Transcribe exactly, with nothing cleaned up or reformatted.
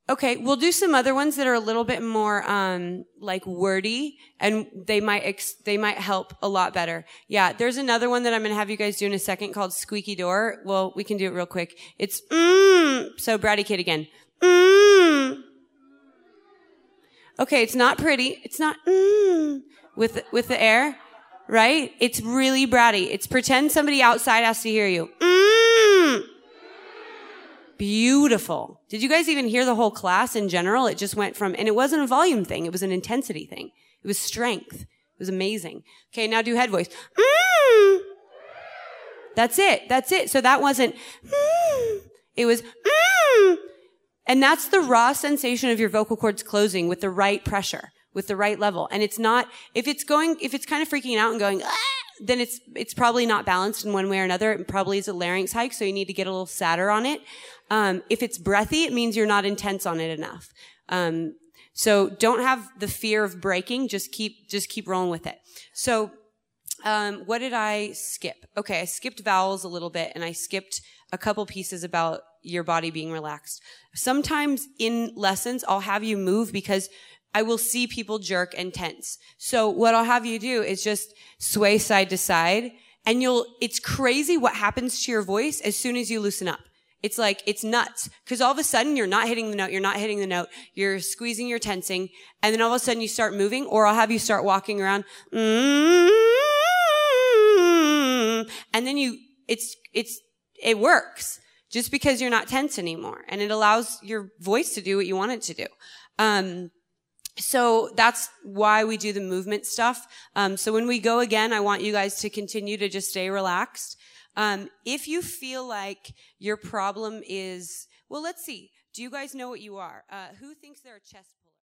Okay, we'll do some other ones that are a little bit more um like wordy, and they might ex- they might help a lot better. Yeah, there's another one that I'm going to have you guys do in a second called Squeaky Door. Well, we can do it real quick. It's mm. So bratty kid again. Mm. Okay, it's not pretty. It's not mm with with the air, right? It's really bratty. It's pretend somebody outside has to hear you. Mm. Beautiful. Did you guys even hear the whole class in general? It just went from, and it wasn't a volume thing. It was an intensity thing. It was strength. It was amazing. Okay, now do head voice. Mm. That's it. That's it. So that wasn't, mm. It was, mm. And that's the raw sensation of your vocal cords closing with the right pressure, with the right level. And it's not, if it's going, if it's kind of freaking out and going, ah, then it's, it's probably not balanced in one way or another. It probably is a larynx hike, so you need to get a little sadder on it. Um, if it's breathy, it means you're not intense on it enough. Um, so don't have the fear of breaking. Just keep, just keep rolling with it. So, um, what did I skip? Okay, I skipped vowels a little bit, and I skipped a couple pieces about your body being relaxed. Sometimes in lessons, I'll have you move because I will see people jerk and tense. So what I'll have you do is just sway side to side, and you'll, it's crazy what happens to your voice as soon as you loosen up. It's like, it's nuts. Cause all of a sudden you're not hitting the note, you're not hitting the note, you're squeezing, you're tensing, and then all of a sudden you start moving, or I'll have you start walking around, mm-hmm, and then you, it's, it's, it works. Just because you're not tense anymore, and it allows your voice to do what you want it to do. Um, so that's why we do the movement stuff. Um, so when we go again, I want you guys to continue to just stay relaxed. Um, if you feel like your problem is, well, let's see. Do you guys know what you are? Uh, who thinks they're a chest puller?